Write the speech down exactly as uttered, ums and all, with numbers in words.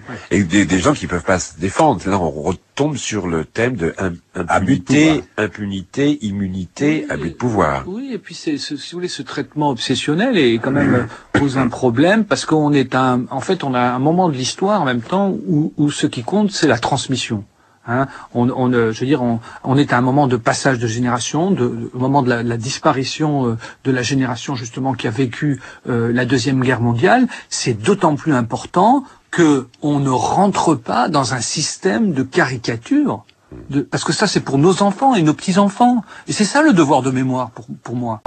Ouais. Et des, des gens qui peuvent pas se défendre. Là, on retombe sur le thème de im, impunité, impunité, immunité, oui, abus de pouvoir. Oui, et puis c'est, ce, si vous voulez, ce traitement obsessionnel est quand même euh, pose un problème parce qu'on est un, en fait, on a un moment de l'histoire en même temps où, où ce qui compte, c'est la transmission. Hein, on, on, je veux dire, on, on est à un moment de passage de génération, de, de, au moment de la, la disparition euh, de la génération justement qui a vécu euh, la deuxième guerre mondiale. C'est d'autant plus important que on ne rentre pas dans un système de caricature, de, parce que ça c'est pour nos enfants et nos petits enfants, et c'est ça le devoir de mémoire pour, pour moi.